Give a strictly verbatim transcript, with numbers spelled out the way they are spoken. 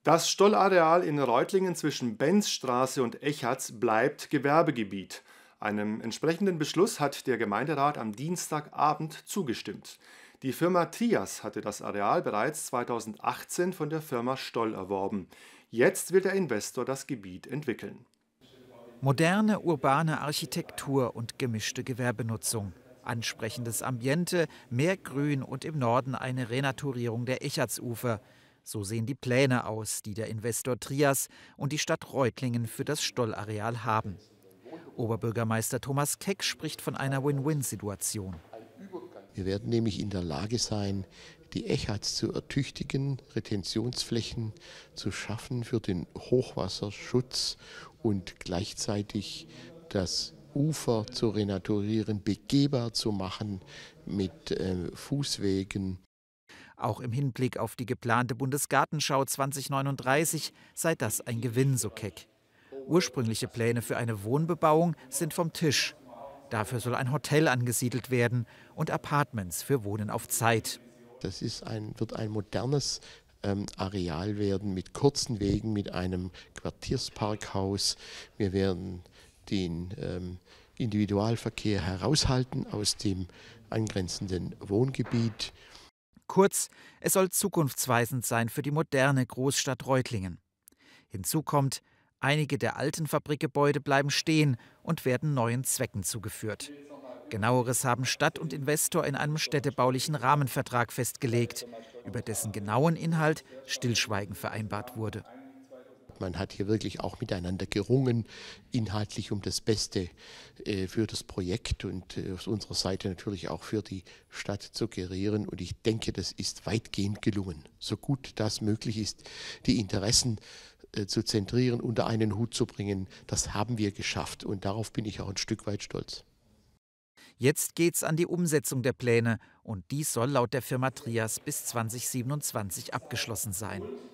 Das Stollareal in Reutlingen zwischen Benzstraße und Echards bleibt Gewerbegebiet. Einem entsprechenden Beschluss hat der Gemeinderat am Dienstagabend zugestimmt. Die Firma Trias hatte das Areal bereits zweitausendachtzehn von der Firma Stoll erworben. Jetzt will der Investor das Gebiet entwickeln. Moderne urbane Architektur und gemischte Gewerbenutzung. Ansprechendes Ambiente, mehr Grün und im Norden eine Renaturierung der Echartsufer. So sehen die Pläne aus, die der Investor Trias und die Stadt Reutlingen für das Stollareal haben. Oberbürgermeister Thomas Keck spricht von einer Win-Win-Situation. Wir werden nämlich in der Lage sein, die Echards zu ertüchtigen, Retentionsflächen zu schaffen für den Hochwasserschutz und gleichzeitig das Ufer zu renaturieren, begehbar zu machen mit äh, Fußwegen. Auch im Hinblick auf die geplante Bundesgartenschau zweitausendneununddreißig sei das ein Gewinn, so Keck. Ursprüngliche Pläne für eine Wohnbebauung sind vom Tisch. Dafür soll ein Hotel angesiedelt werden und Appartements für Wohnen auf Zeit. Das ist ein, wird ein modernes ähm, Areal werden mit kurzen Wegen, mit einem Quartiersparkhaus. Wir werden den ähm, Individualverkehr heraushalten aus dem angrenzenden Wohngebiet. Kurz, es soll zukunftsweisend sein für die moderne Großstadt Reutlingen. Hinzu kommt, einige der alten Fabrikgebäude bleiben stehen und werden neuen Zwecken zugeführt. Genaueres haben Stadt und Investor in einem städtebaulichen Rahmenvertrag festgelegt, über dessen genauen Inhalt Stillschweigen vereinbart wurde. Man hat hier wirklich auch miteinander gerungen, inhaltlich um das Beste äh, für das Projekt und äh, auf unserer Seite natürlich auch für die Stadt zu gerieren. Und ich denke, das ist weitgehend gelungen, so gut das möglich ist, die Interessen äh, zu zentrieren, unter einen Hut zu bringen. Das haben wir geschafft und darauf bin ich auch ein Stück weit stolz. Jetzt geht's an die Umsetzung der Pläne und dies soll laut der Firma Trias bis zweitausendsiebenundzwanzig abgeschlossen sein.